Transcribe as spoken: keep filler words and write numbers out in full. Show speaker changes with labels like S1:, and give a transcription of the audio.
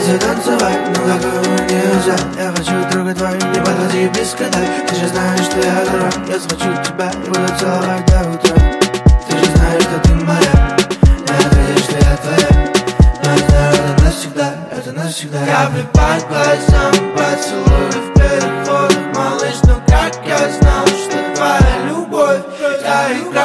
S1: затанцевать, но такого нельзя. Я хочу трогать твою, не подходи близко, дай. Ты же знаешь, что я дурак. Я схвачу тебя и буду целовать до утра. Ты же знаешь, что ты моя. Я ответишь, что я твоя. Но я знаю, это навсегда, это навсегда. Капли под глазам, поцелуй в переходах, малыш. Ну как я знал, что твоя любовь, я играю.